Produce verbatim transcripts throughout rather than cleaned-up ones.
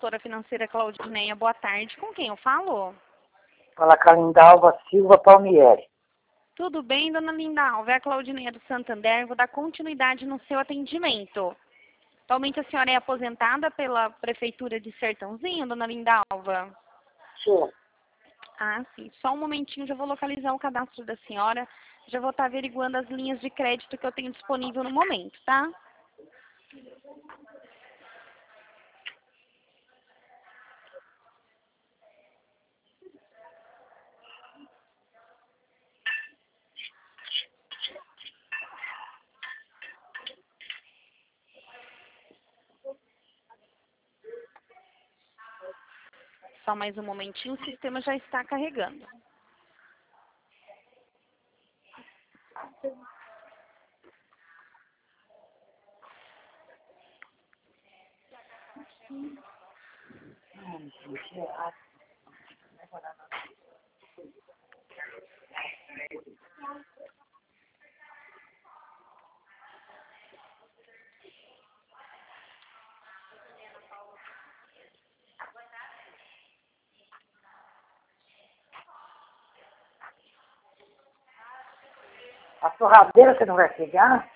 consultora financeira Claudineia. Boa tarde. Com quem eu falo? Fala com a Lindalva Silva Palmieri. Tudo bem, dona Lindalva? É a Claudineia do Santander. Vou dar continuidade no seu atendimento. Atualmente a senhora é aposentada pela Prefeitura de Sertãozinho, dona Lindalva? Sim. Ah, sim. Só um momentinho, já vou localizar o cadastro da senhora. Já vou estar averiguando as linhas de crédito que eu tenho disponível no momento, tá? Só mais um momentinho, o sistema já está carregando. A torradeira você não vai pegar?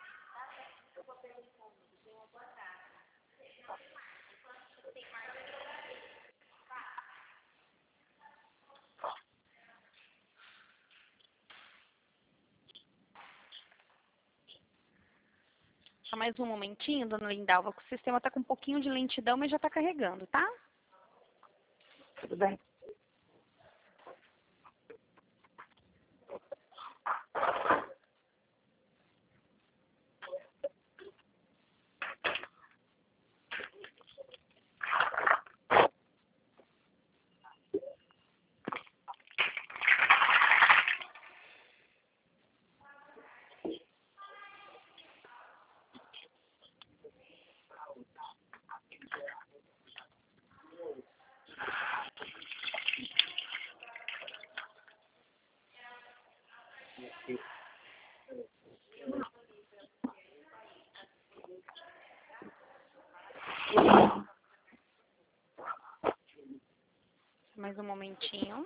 Só mais um momentinho, dona Lindalva, que o sistema está com um pouquinho de lentidão, mas já está carregando, tá? Tudo bem. Mais um momentinho.